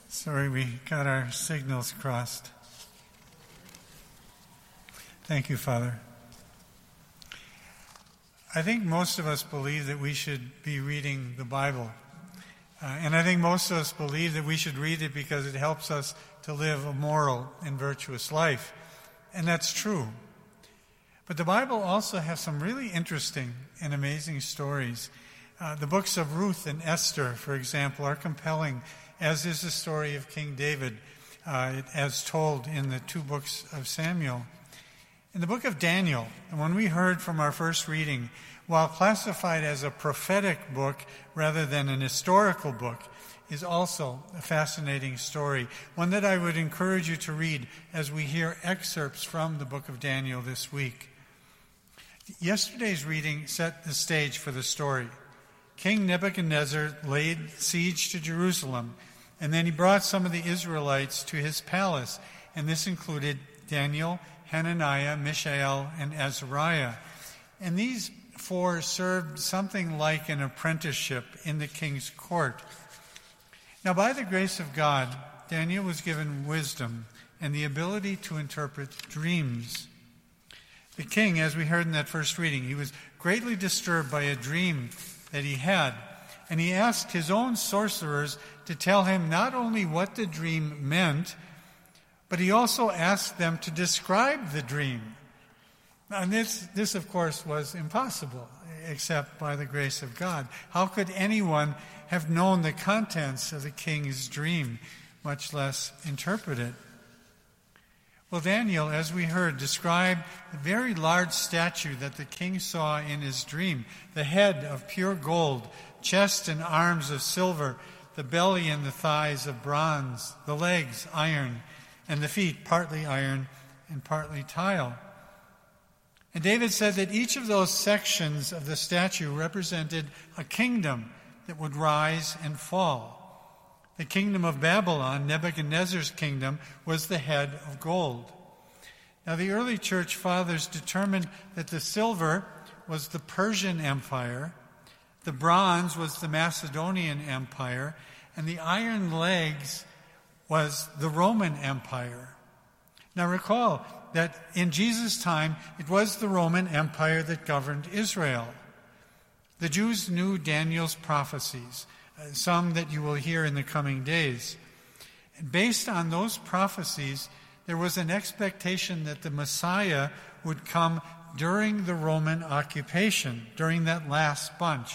Sorry, we got our signals crossed. Thank you, Father. I think most of us believe that we should be reading the Bible. And I think most of us believe that we should read it because it helps us to live a moral and virtuous life. And that's true. But the Bible also has some really interesting and amazing stories. The books of Ruth and Esther, for example, are compelling, as is the story of King David, as told in the 2 books of Samuel. In the book of Daniel, the one we heard from our first reading, while classified as a prophetic book rather than an historical book, is also a fascinating story, one that I would encourage you to read as we hear excerpts from the book of Daniel this week. Yesterday's reading set the stage for the story. King Nebuchadnezzar laid siege to Jerusalem, and then he brought some of the Israelites to his palace, and this included Daniel, Hananiah, Mishael, and Azariah. And these 4 served something like an apprenticeship in the king's court. Now, by the grace of God, Daniel was given wisdom and the ability to interpret dreams. The king, as we heard in that first reading, he was greatly disturbed by a dream that he had, and he asked his own sorcerers to tell him not only what the dream meant, but he also asked them to describe the dream. And this, of course, was impossible, except by the grace of God. How could anyone have known the contents of the king's dream, much less interpret it? Well, Daniel, as we heard, described the very large statue that the king saw in his dream, the head of pure gold, chest and arms of silver, the belly and the thighs of bronze, the legs iron, and the feet partly iron and partly tile. And David said that each of those sections of the statue represented a kingdom that would rise and fall. The kingdom of Babylon, Nebuchadnezzar's kingdom, was the head of gold. Now, the early church fathers determined that the silver was the Persian Empire, the bronze was the Macedonian Empire, and the iron legs was the Roman Empire. Now recall that in Jesus' time, it was the Roman Empire that governed Israel. The Jews knew Daniel's prophecies, some that you will hear in the coming days. And based on those prophecies, there was an expectation that the Messiah would come during the Roman occupation, during that last bunch.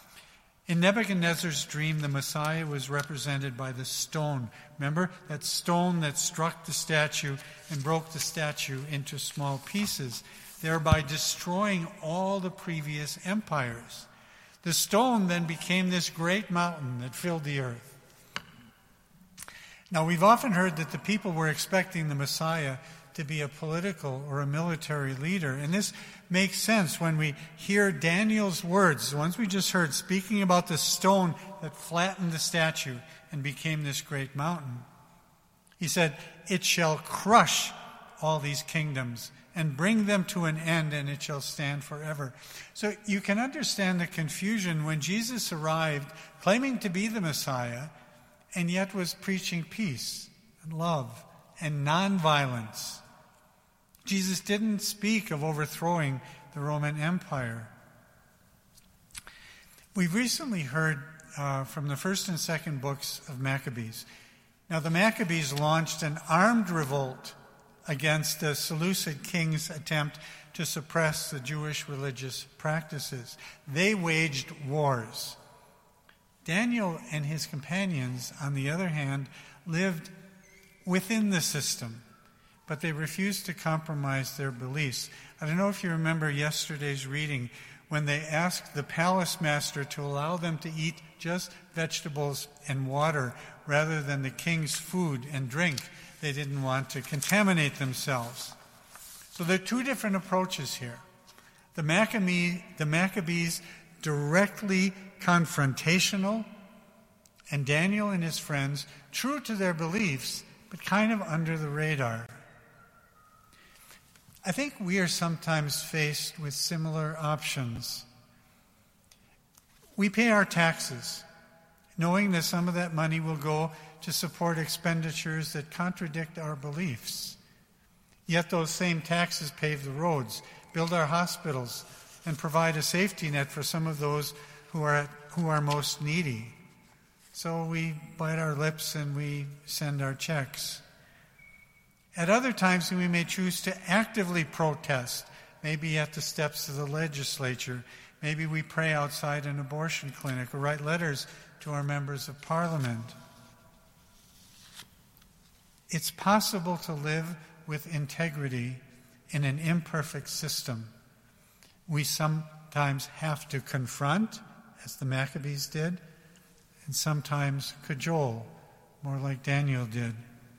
In Nebuchadnezzar's dream, the Messiah was represented by the stone. Remember, that stone that struck the statue and broke the statue into small pieces, thereby destroying all the previous empires. The stone then became this great mountain that filled the earth. Now, we've often heard that the people were expecting the Messiah to be a political or a military leader. And this makes sense when we hear Daniel's words, the ones we just heard, speaking about the stone that flattened the statue and became this great mountain. He said, "It shall crush all these kingdoms and bring them to an end, and it shall stand forever." So you can understand the confusion when Jesus arrived claiming to be the Messiah and yet was preaching peace and love and nonviolence. Jesus didn't speak of overthrowing the Roman Empire. We've recently heard from the first and second books of Maccabees. Now, the Maccabees launched an armed revolt against the Seleucid king's attempt to suppress the Jewish religious practices. They waged wars. Daniel and his companions, on the other hand, lived within the system, but they refused to compromise their beliefs. I don't know if you remember yesterday's reading when they asked the palace master to allow them to eat just vegetables and water rather than the king's food and drink. They didn't want to contaminate themselves. So there are 2 different approaches here. The Maccabees directly confrontational, and Daniel and his friends true to their beliefs, but kind of under the radar. I think we are sometimes faced with similar options. We pay our taxes, knowing that some of that money will go to support expenditures that contradict our beliefs. Yet those same taxes pave the roads, build our hospitals, and provide a safety net for some of those who are most needy. So we bite our lips and we send our checks. At other times, we may choose to actively protest, maybe at the steps of the legislature. Maybe we pray outside an abortion clinic or write letters to our members of parliament. It's possible to live with integrity in an imperfect system. We sometimes have to confront, as the Maccabees did, and sometimes cajole, more like Daniel did.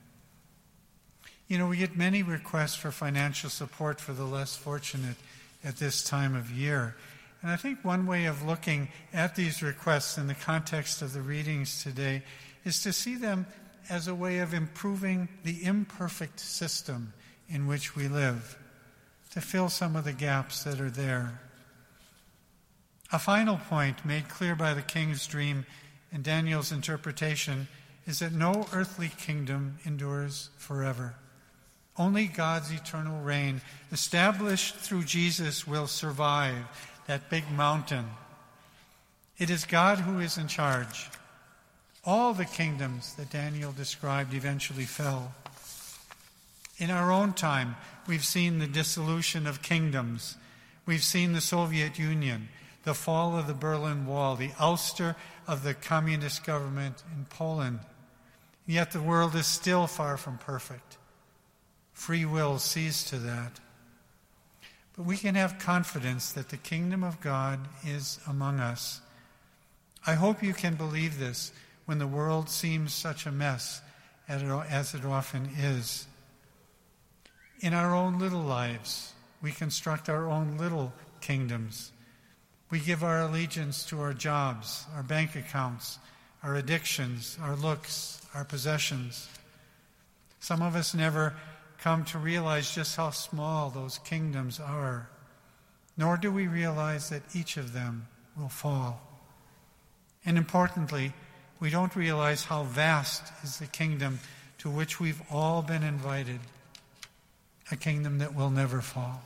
We get many requests for financial support for the less fortunate at this time of year. And I think one way of looking at these requests in the context of the readings today is to see them as a way of improving the imperfect system in which we live, to fill some of the gaps that are there. A final point made clear by the king's dream and Daniel's interpretation is that no earthly kingdom endures forever. Only God's eternal reign, established through Jesus, will survive that big mountain. It is God who is in charge. All the kingdoms that Daniel described eventually fell. In our own time, we've seen the dissolution of kingdoms. We've seen the Soviet Union, the fall of the Berlin Wall, the ouster of the communist government in Poland. Yet the world is still far from perfect. Free will sees to that. But we can have confidence that the kingdom of God is among us. I hope you can believe this when the world seems such a mess as it often is. In our own little lives, we construct our own little kingdoms. We give our allegiance to our jobs, our bank accounts, our addictions, our looks, our possessions. Some of us never come to realize just how small those kingdoms are, nor do we realize that each of them will fall. And importantly, we don't realize how vast is the kingdom to which we've all been invited, a kingdom that will never fall.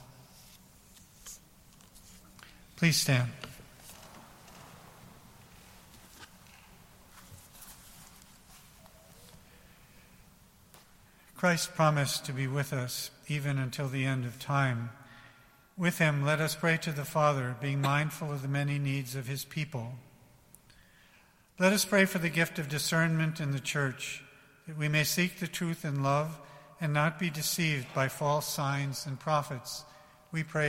Please stand. Christ promised to be with us even until the end of time. With him, let us pray to the Father, being mindful of the many needs of his people. Let us pray for the gift of discernment in the church, that we may seek the truth in love and not be deceived by false signs and prophets. We pray